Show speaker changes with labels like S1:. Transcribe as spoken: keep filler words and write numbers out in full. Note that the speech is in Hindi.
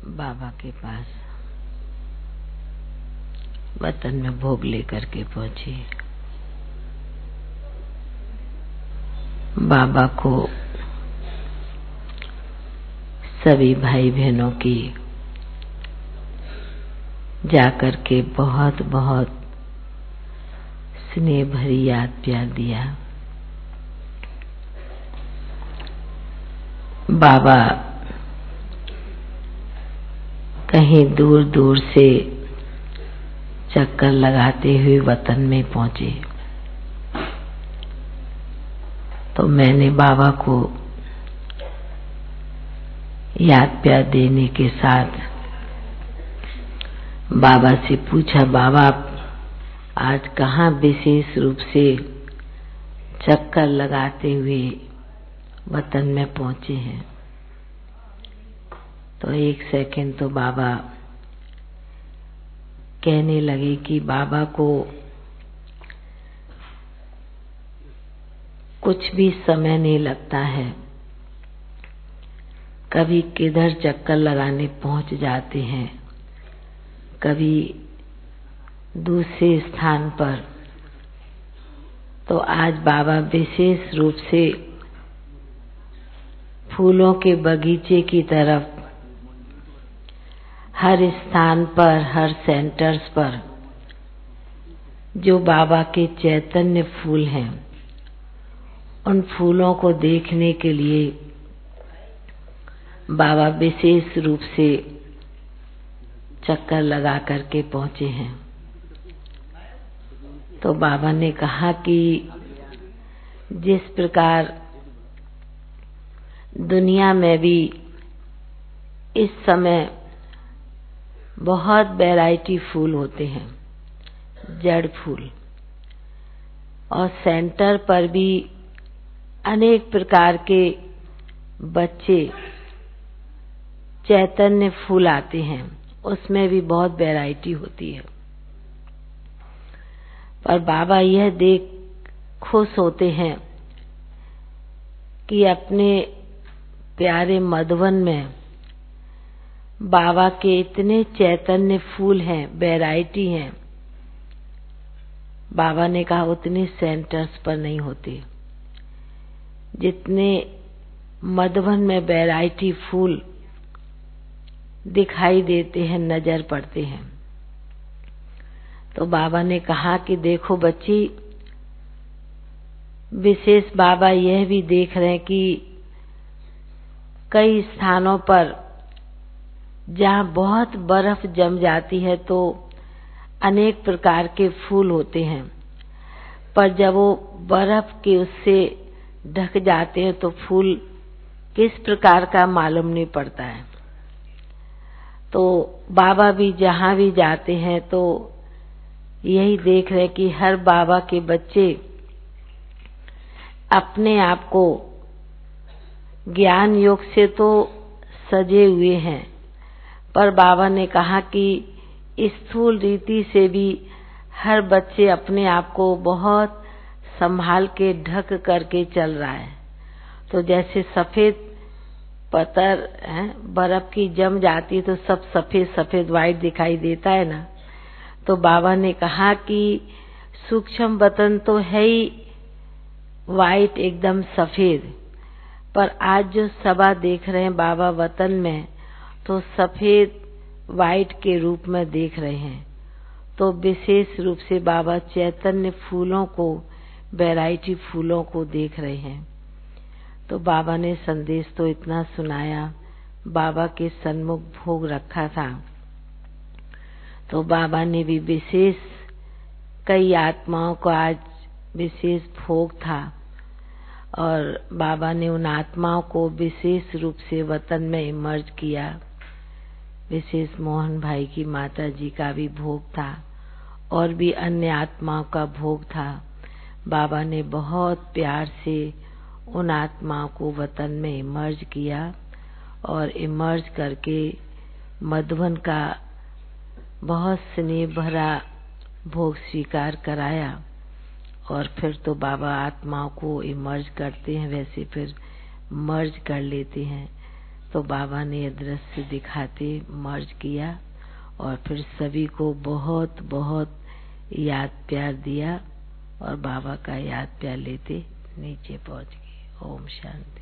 S1: बाबा के पास वतन में भोग लेकर के पहुंची। बाबा को सभी भाई बहनों की जाकर के बहुत बहुत स्नेह भरी याद प्यार दिया। बाबा कहीं दूर दूर से चक्कर लगाते हुए वतन में पहुंचे, तो मैंने बाबा को याद प्यार देने के साथ बाबा से पूछा, बाबा आप आज कहाँ विशेष रूप से चक्कर लगाते हुए वतन में पहुंचे हैं? तो एक सेकंड तो बाबा कहने लगे कि बाबा को कुछ भी समय नहीं लगता है, कभी किधर चक्कर लगाने पहुंच जाते हैं, कभी दूसरे स्थान पर। तो आज बाबा विशेष रूप से फूलों के बगीचे की तरफ हर स्थान पर, हर सेंटर्स पर जो बाबा के चैतन्य फूल हैं, उन फूलों को देखने के लिए बाबा विशेष रूप से चक्कर लगा करके पहुंचे हैं। तो बाबा ने कहा कि जिस प्रकार दुनिया में भी इस समय बहुत वैरायटी फूल होते हैं, जड़ फूल, और सेंटर पर भी अनेक प्रकार के बच्चे चैतन्य फूल आते हैं, उसमें भी बहुत वैरायटी होती है। पर बाबा यह देख खुश होते हैं कि अपने प्यारे मधुवन में बाबा के इतने चैतन्य फूल हैं, वैरायटी हैं। बाबा ने कहा उतने सेंटर्स पर नहीं होते जितने मधुवन में वैरायटी फूल दिखाई देते हैं, नजर पड़ते हैं। तो बाबा ने कहा कि देखो बच्ची, विशेष बाबा यह भी देख रहे हैं कि कई स्थानों पर जहाँ बहुत बर्फ जम जाती है तो अनेक प्रकार के फूल होते हैं, पर जब वो बर्फ के उससे ढक जाते हैं तो फूल किस प्रकार का मालूम नहीं पड़ता है। तो बाबा भी जहाँ भी जाते हैं तो यही देख रहे कि हर बाबा के बच्चे अपने आप को ज्ञान योग से तो सजे हुए हैं, पर बाबा ने कहा कि स्थूल रीति से भी हर बच्चे अपने आप को बहुत संभाल के ढक करके चल रहा है। तो जैसे सफेद पत्थर है, बर्फ की जम जाती तो सब सफेद सफेद वाइट दिखाई देता है ना। तो बाबा ने कहा कि सूक्ष्म वतन तो है ही वाइट, एकदम सफेद, पर आज जो सभा देख रहे हैं बाबा वतन में, तो सफेद वाइट के रूप में देख रहे हैं। तो विशेष रूप से बाबा चैतन्य फूलों को, वैरायटी फूलों को देख रहे हैं। तो बाबा ने संदेश तो इतना सुनाया, बाबा के सन्मुख भोग रखा था। तो बाबा ने भी विशेष कई आत्माओं को आज विशेष भोग था, और बाबा ने उन आत्माओं को विशेष रूप से वतन में इमर्ज किया। विशेष मोहन भाई की माता जी का भी भोग था, और भी अन्य आत्माओं का भोग था। बाबा ने बहुत प्यार से उन आत्माओं को वतन में इमर्ज किया, और इमर्ज करके मधुवन का बहुत स्नेह भरा भोग स्वीकार कराया। और फिर तो बाबा आत्माओं को इमर्ज करते हैं, वैसे फिर मर्ज कर लेते हैं। तो बाबा ने ये दृश्य दिखाते मर्ज किया और फिर सभी को बहुत बहुत याद प्यार दिया और बाबा का याद प्यार लेते नीचे पहुंच गए। ओम शांति।